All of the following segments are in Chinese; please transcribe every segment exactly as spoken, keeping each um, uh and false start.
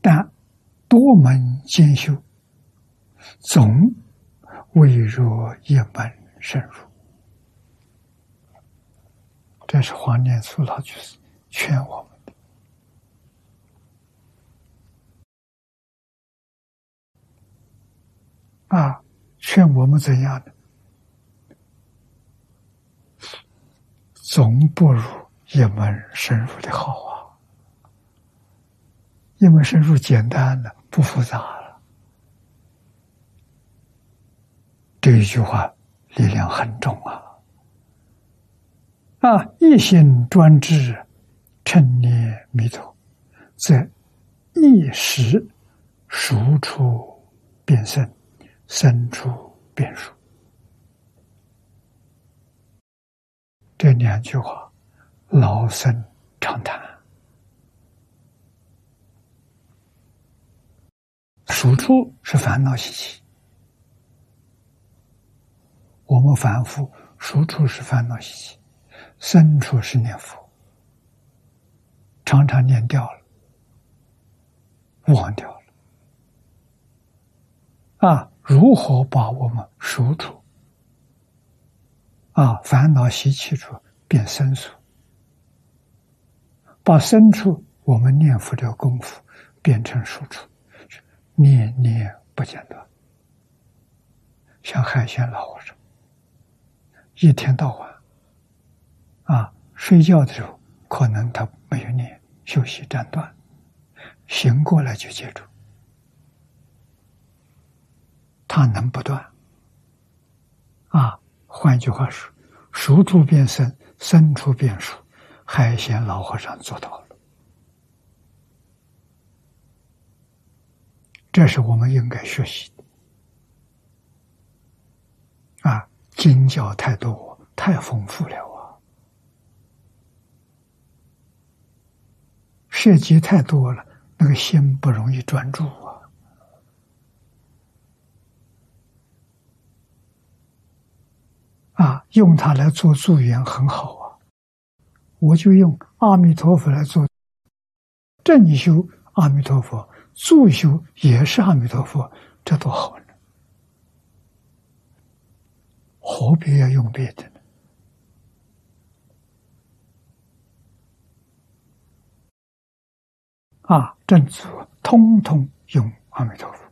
但多门兼修，总未若一门深入。这是黄念祖老居士劝我们的啊，劝我们怎样的？总不如一门深入的好啊！一门深入简单了，不复杂了。这一句话力量很重啊！啊，一心专志，称念弥陀，则一时熟处变深，深处变熟。这两句话，老生常谈。熟处是烦恼习气，我们反复熟处是烦恼习气，深处是念佛，常常念掉了，忘掉了。啊，如何把我们熟处啊烦恼习气处变深处，把深处我们念佛的功夫变成熟处，念念不间断，像海鲜老和尚，一天到晚啊，睡觉的时候可能他没有念，休息暂断，醒过来就接住，他能不断啊？换句话说，熟处变深，深处变熟，海鲜老和尚做到了。这是我们应该学习的啊！经教太多，太丰富了啊，涉及太多了，那个心不容易专注啊。啊，用它来做助缘很好啊！我就用阿弥陀佛来做正修，阿弥陀佛助修也是阿弥陀佛，这多好呢！何必要用别的呢？啊，正祖通通用阿弥陀佛。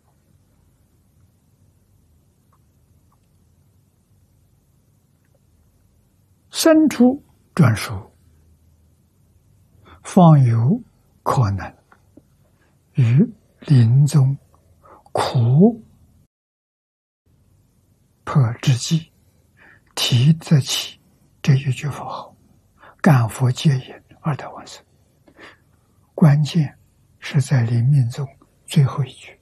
深处专属，方有可能于临终苦迫之际，提得起这一句佛号，感佛接引二代往生。关键是在临命中最后一句，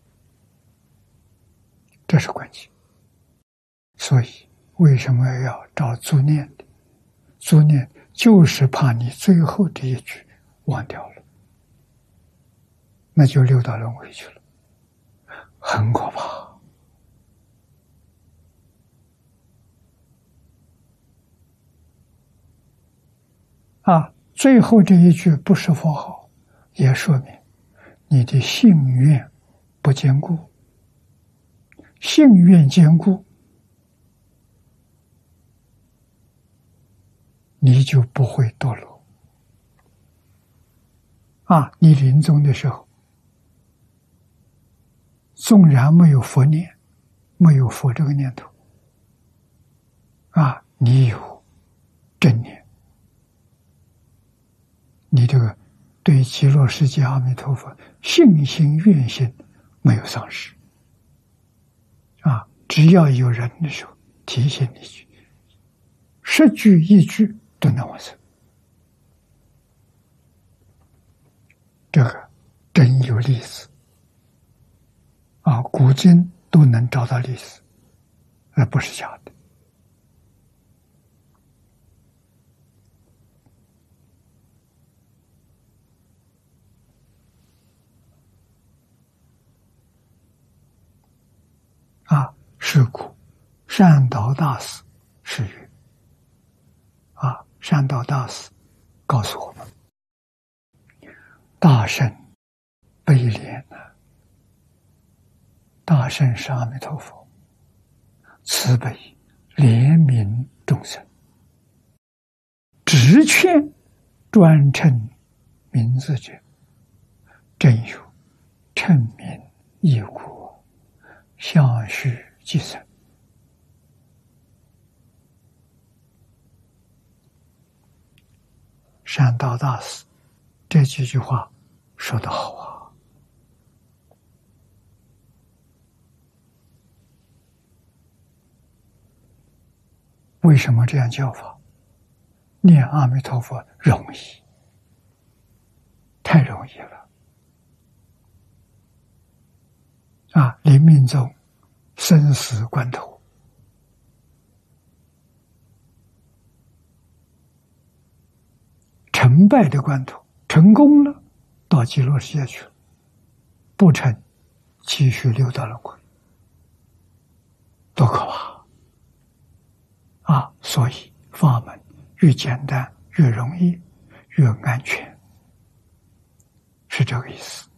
这是关键。所以为什么要找助念的？助念就是怕你最后这一句忘掉了，那就六道轮回去了，很可怕。啊，最后这一句不是佛号，也说明你的信愿不坚固。信愿坚固，你就不会堕落。啊，你临终的时候，纵然没有佛念，没有佛这个念头，啊，你有正念，你这个对极乐世界阿弥陀佛信心愿心没有丧失。啊，只要有人的时候提醒你一句，十句一句都能往生，这个真有例子啊！古今都能找到例子，那不是假的。啊，是故善导大师是曰：啊，善导大师告诉我们，大圣悲怜啊！大圣是阿弥陀佛，慈悲怜悯众生，直劝专称名字者，真有称名一果，相续即生。善导大师这几句话说得好啊！为什么这样叫法？念阿弥陀佛容易，太容易了啊！临命终生死关头，成败的关头，成功了到极乐世界去了，不成继续六道轮回，多可怕啊！所以法门越简单越容易越安全，是这个意思。